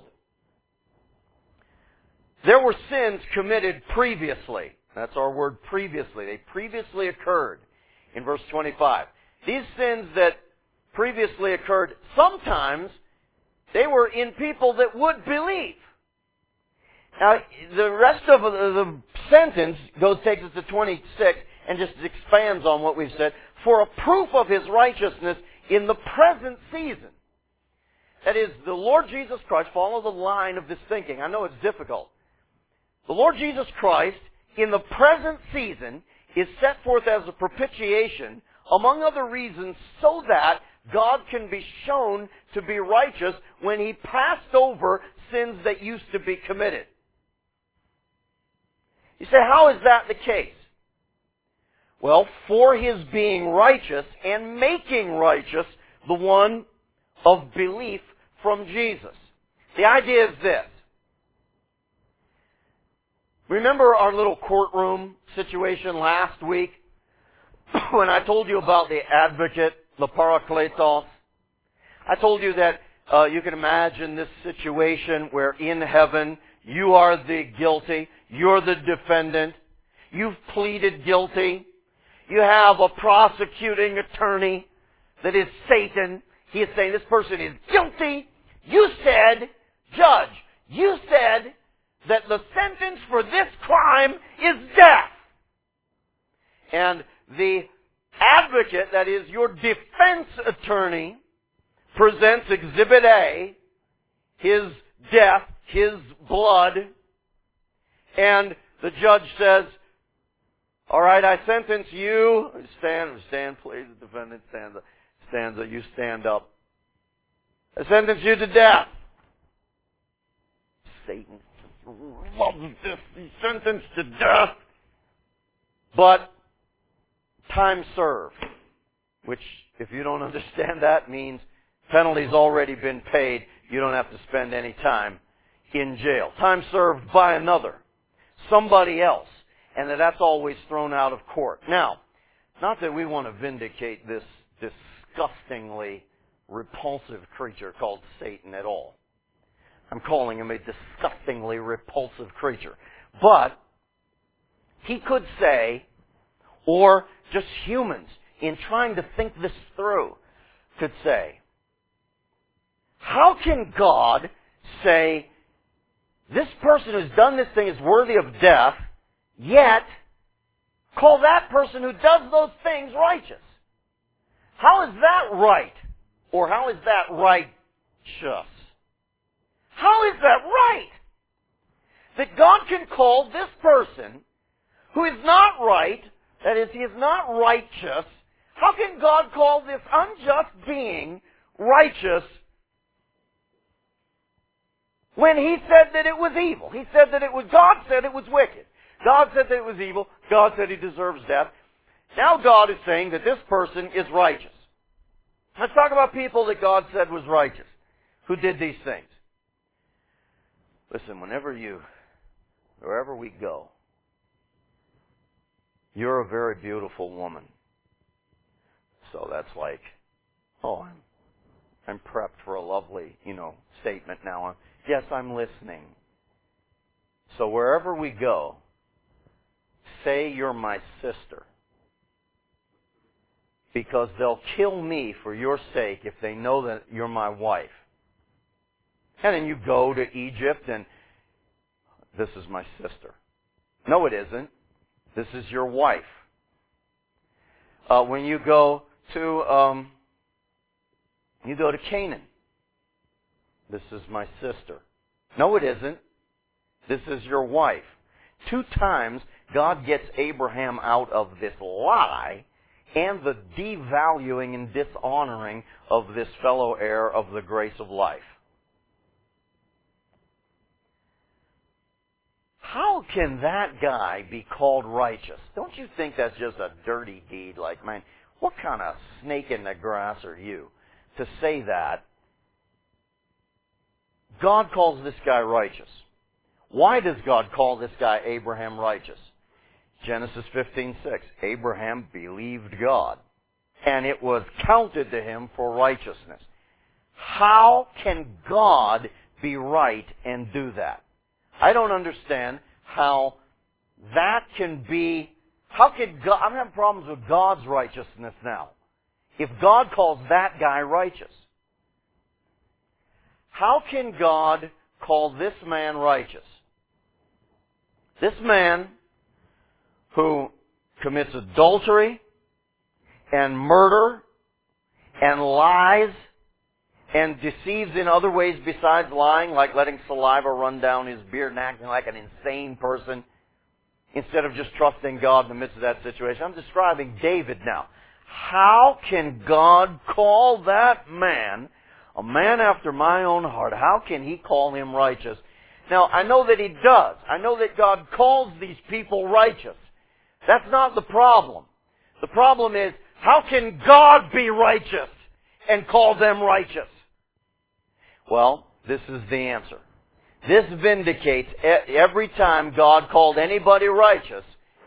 there were sins committed previously. That's our word, previously. They previously occurred in verse twenty-five. These sins that previously occurred, sometimes they were in people that would believe. Now, the rest of the sentence goes takes us to twenty-six and just expands on what we've said. For a proof of His righteousness in the present season. That is, the Lord Jesus Christ, follow the line of this thinking. I know it's difficult. The Lord Jesus Christ, in the present season, is set forth as a propitiation, among other reasons, so that God can be shown to be righteous when He passed over sins that used to be committed. You say, how is that the case? Well, for His being righteous and making righteous the one of belief from Jesus. The idea is this. Remember our little courtroom situation last week when I told you about the advocate, the parakletos? I told you that uh, you can imagine this situation where in heaven you are the guilty, you're the defendant, you've pleaded guilty, you have a prosecuting attorney that is Satan. He is saying this person is guilty. You said, judge, you said that the sentence for this crime is death. And the advocate, that is your defense attorney, presents Exhibit A, his death, his blood, and the judge says, all right, I sentence you. Stand, stand, please, the defendant stands up. Stands up, you stand up. I sentence you to death. Satan loves this. He's sentenced to death. But time served, which, if you don't understand that, means penalty's already been paid. You don't have to spend any time in jail. Time served by another, somebody else, and that that's always thrown out of court. Now, not that we want to vindicate this disgustingly repulsive creature called Satan at all. I'm calling him a disgustingly repulsive creature. But he could say, or just humans, in trying to think this through, could say, how can God say, this person who's done this thing is worthy of death, yet call that person who does those things righteous? How is that right? Or how is that righteous? How is that right? That God can call this person who is not right, that is, he is not righteous, how can God call this unjust being righteous when he said that it was evil? He said that it was, God said it was wicked. God said that it was evil. God said he deserves death. Now God is saying that this person is righteous. Let's talk about people that God said was righteous, who did these things. Listen, whenever you, wherever we go, you're a very beautiful woman. So that's like, oh, I'm, I'm prepped for a lovely, you know, statement now. I'm, yes, I'm listening. So wherever we go, say you're my sister. Because they'll kill me for your sake if they know that you're my wife. And then you go to Egypt and this is my sister. No, it isn't. This is your wife. Uh, when you go to um, you go to Canaan, this is my sister. No, it isn't. This is your wife. Two times God gets Abraham out of this lie and the devaluing and dishonoring of this fellow heir of the grace of life. How can that guy be called righteous? Don't you think that's just a dirty deed? Like, man, what kind of snake in the grass are you to say that? God calls this guy righteous. Why does God call this guy Abraham righteous? Genesis fifteen six. Abraham believed God, and it was counted to him for righteousness. How can God be right and do that? I don't understand how that can be. How could God? I'm having problems with God's righteousness now. If God calls that guy righteous, how can God call this man righteous? This man who commits adultery and murder and lies and deceives in other ways besides lying, like letting saliva run down his beard and acting like an insane person instead of just trusting God in the midst of that situation. I'm describing David now. How can God call that man a man after my own heart? How can he call him righteous? Now, I know that he does. I know that God calls these people righteous. That's not the problem. The problem is, how can God be righteous and call them righteous? Well, this is the answer. This vindicates every time God called anybody righteous,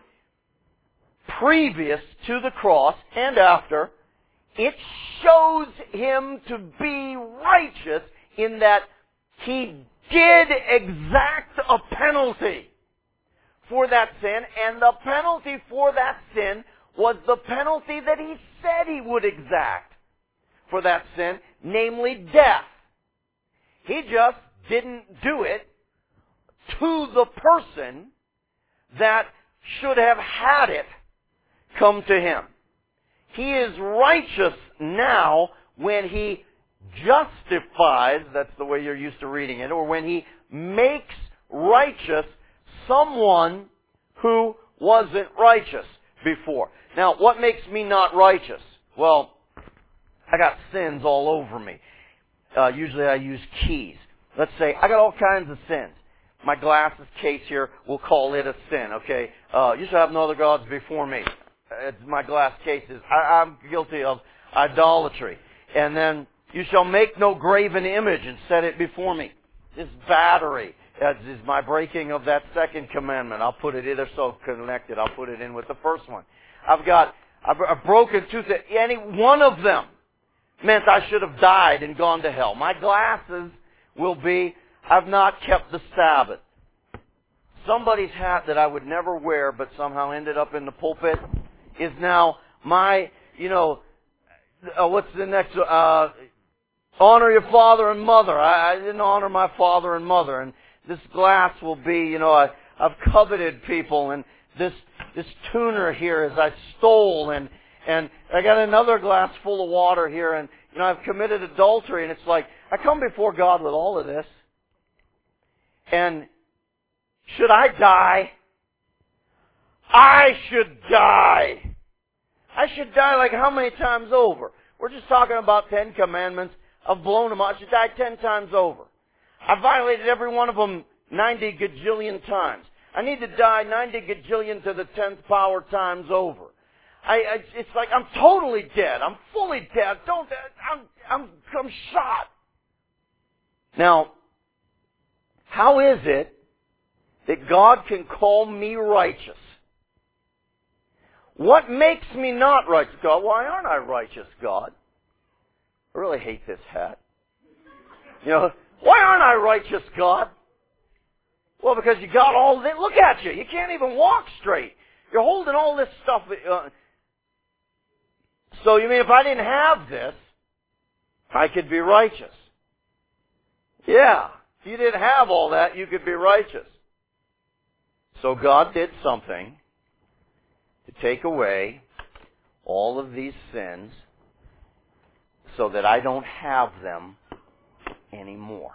previous to the cross and after, it shows him to be righteous in that he did exact a penalty for that sin, and the penalty for that sin was the penalty that he said he would exact for that sin, namely death. He just didn't do it to the person that should have had it come to Him. He is righteous now when He justifies, that's the way you're used to reading it, or when He makes righteous someone who wasn't righteous before. Now, what makes me not righteous? Well, I got sins all over me. Uh, usually I use keys. Let's say I got all kinds of sins. My glasses case here, we'll call it a sin, okay? Uh, you shall have no other gods before me. It's my glass cases. I, I'm guilty of idolatry. And then, you shall make no graven image and set it before me. This battery is my breaking of that second commandment. I'll put it in, they're so connected, I'll put it in with the first one. I've got, I've, I've broken two things. Any one of them meant I should have died and gone to hell. My glasses will be, I've not kept the Sabbath. Somebody's hat that I would never wear but somehow ended up in the pulpit is now my, you know, uh, what's the next, uh, honor your father and mother. I, I didn't honor my father and mother. And this glass will be, you know, I, I've coveted people. And this, this tuner here is I stole. And, and I got another glass full of water here. And, you know, I've committed adultery. And it's like, I come before God with all of this. And should I die? I should die. I should die like how many times over? We're just talking about Ten Commandments. I've blown them out. I should die ten times over. I violated every one of them ninety gajillion times. I need to die ninety gajillion to the tenth power times over. I, I it's like I'm totally dead. I'm fully dead. Don't I'm I'm I'm shot. Now, how is it that God can call me righteous? What makes me not righteous? God, why aren't I righteous, God? I really hate this hat. You know, why aren't I righteous, God? Well, because you got all this. Look at you. You can't even walk straight. You're holding all this stuff. Uh, so you mean if I didn't have this, I could be righteous? Yeah. If you didn't have all that, you could be righteous. So God did something to take away all of these sins so that I don't have them anymore.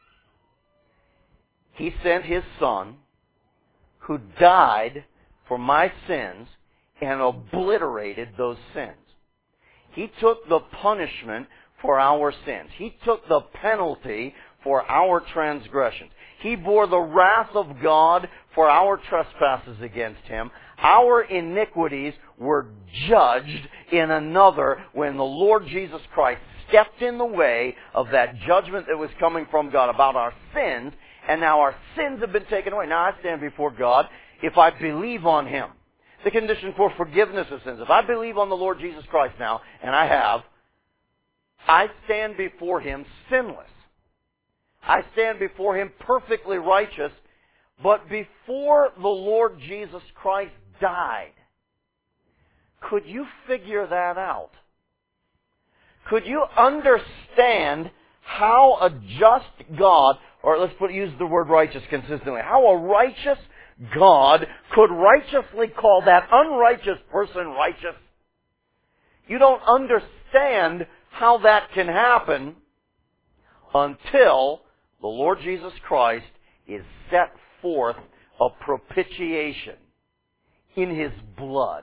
He sent His Son, who died for my sins and obliterated those sins. He took the punishment for our sins. He took the penalty for our transgressions. He bore the wrath of God for our trespasses against Him. Our iniquities were judged in another when the Lord Jesus Christ stepped in the way of that judgment that was coming from God about our sins, and now our sins have been taken away. Now I stand before God if I believe on Him. The condition for forgiveness of sins. If I believe on the Lord Jesus Christ now, and I have, I stand before Him sinless. I stand before Him perfectly righteous. But before the Lord Jesus Christ died, could you figure that out? Could you understand how a just God, or let's put, use the word righteous consistently, how a righteous God could righteously call that unrighteous person righteous? You don't understand how that can happen until the Lord Jesus Christ is set forth a propitiation in His blood.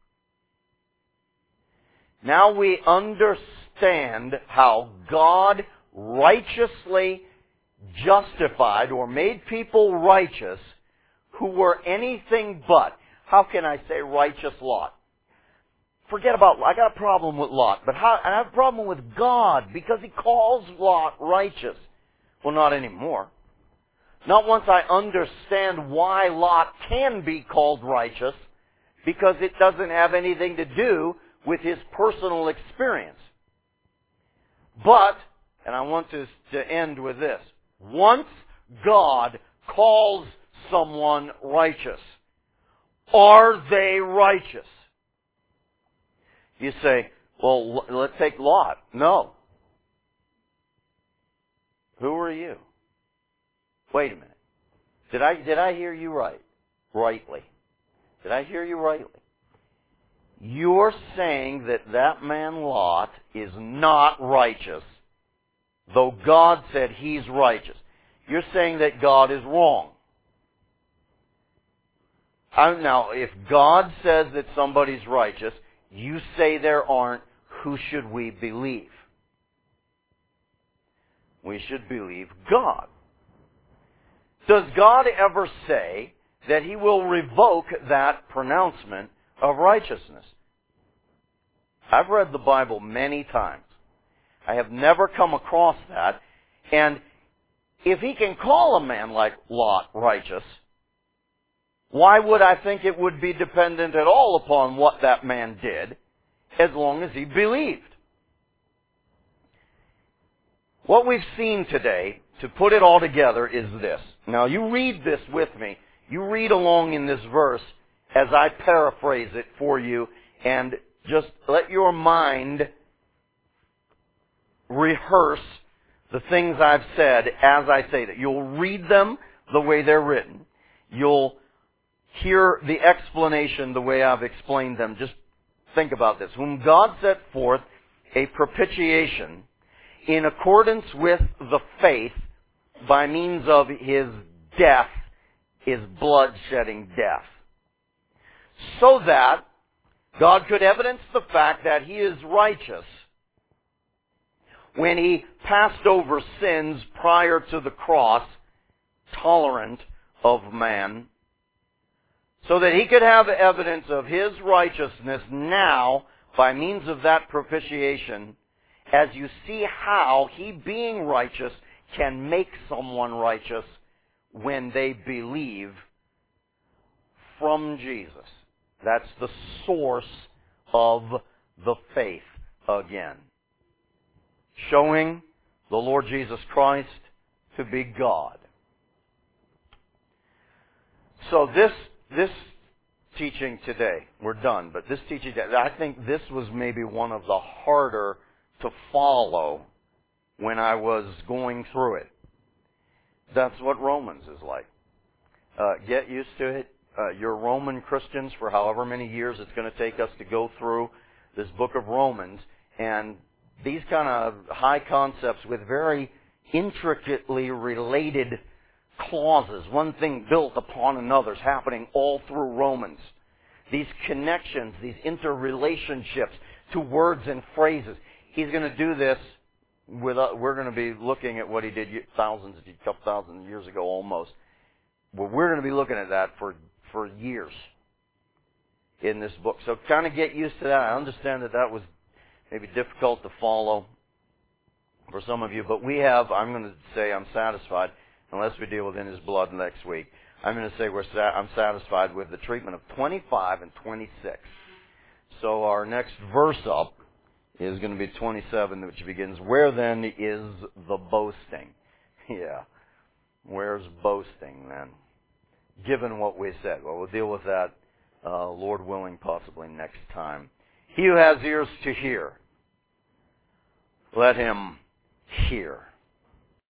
Now we understand how God righteously justified or made people righteous who were anything but, how can I say righteous Lot? Forget about, I got a problem with Lot, but how, I have a problem with God because He calls Lot righteous. Well, not anymore. Not once I understand why Lot can be called righteous, because it doesn't have anything to do with his personal experience. But, and I want to, to end with this, once God calls someone righteous, are they righteous? You say, well, let's take Lot. No. Who are you? Wait a minute. Did I, did I hear you right? Rightly. Did I hear you rightly? You're saying that that man Lot is not righteous, though God said he's righteous. You're saying that God is wrong. Now, if God says that somebody's righteous, you say there aren't, who should we believe? We should believe God. Does God ever say that He will revoke that pronouncement of righteousness? I've read the Bible many times. I have never come across that. And if He can call a man like Lot righteous, why would I think it would be dependent at all upon what that man did, as long as he believed? What we've seen today, to put it all together, is this. Now, you read this with me. You read along in this verse as I paraphrase it for you, and just let your mind rehearse the things I've said as I say that. You'll read them the way they're written. You'll hear the explanation the way I've explained them. Just think about this. Whom God set forth a propitiation in accordance with the faith by means of His death, His blood-shedding death, so that God could evidence the fact that He is righteous when He passed over sins prior to the cross, tolerant of man, so that He could have evidence of His righteousness now by means of that propitiation, as you see how He, being righteous, can make someone righteous when they believe from Jesus. That's the source of the faith again. Showing the Lord Jesus Christ to be God. So this this teaching today, we're done, but this teaching today, I think this was maybe one of the harder to follow when I was going through it. That's what Romans is like. Uh, get used to it. Uh, you're Roman Christians for however many years it's going to take us to go through this book of Romans, and these kind of high concepts with very intricately related clauses, one thing built upon another, is happening all through Romans. These connections, these interrelationships to words and phrases. He's going to do this with, uh, we're going to be looking at what He did thousands, a couple thousand years ago almost. Well, we're going to be looking at that for, for years in this book. So kind of get used to that. I understand that that was maybe difficult to follow for some of you, but we have, I'm going to say I'm satisfied, unless we deal with in His blood next week. I'm going to say we're sa- I'm satisfied with the treatment of twenty-five and twenty-six. So our next verse up is going to be twenty-seven, which begins, where then is the boasting? Yeah. Where's boasting then? Given what we said. Well, we'll deal with that, uh, Lord willing, possibly next time. He who has ears to hear, let him hear.